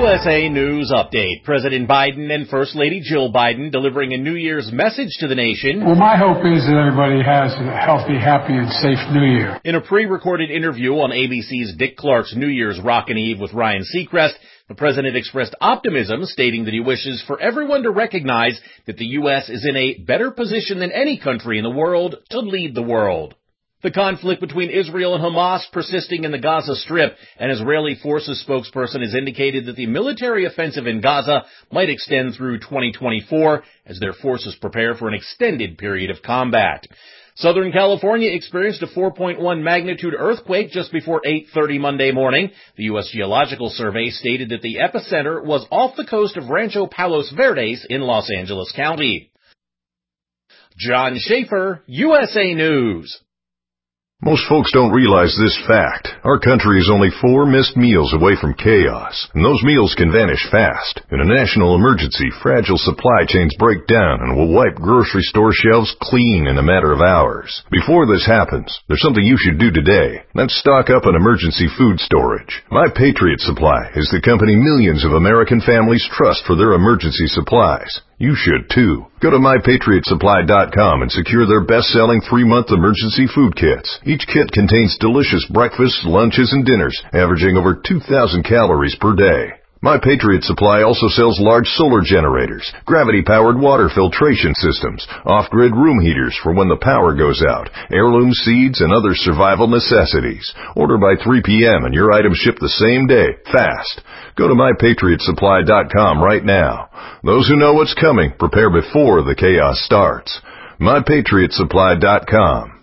USA News Update. President Biden and First Lady Jill Biden delivering a New Year's message to the nation. Well, my hope is that everybody has a healthy, happy, and safe New Year. In a pre-recorded interview on ABC's Dick Clark's New Year's Rockin' Eve with Ryan Seacrest, the president expressed optimism, stating that he wishes for everyone to recognize that the U.S. is in a better position than any country in the world to lead the world. The conflict between Israel and Hamas persisting in the Gaza Strip. An Israeli forces spokesperson has indicated that the military offensive in Gaza might extend through 2024 as their forces prepare for an extended period of combat. Southern California experienced a 4.1 magnitude earthquake just before 8:30 Monday morning. The U.S. Geological Survey stated that the epicenter was off the coast of Rancho Palos Verdes in Los Angeles County. John Schaefer, USA News. Most folks don't realize this fact. Our country is only 4 missed meals away from chaos, and those meals can vanish fast. In a national emergency, fragile supply chains break down and will wipe grocery store shelves clean in a matter of hours. Before this happens, there's something you should do today. That's stock up on emergency food storage. My Patriot Supply is the company millions of American families trust for their emergency supplies. You should too. Go to MyPatriotSupply.com and secure their best-selling 3-month emergency food kits. Each kit contains delicious breakfasts, lunches, and dinners, averaging over 2,000 calories per day. My Patriot Supply also sells large solar generators, gravity-powered water filtration systems, off-grid room heaters for when the power goes out, heirloom seeds, and other survival necessities. Order by 3 p.m. and your items ship the same day, fast. Go to MyPatriotSupply.com right now. Those who know what's coming prepare before the chaos starts. MyPatriotSupply.com.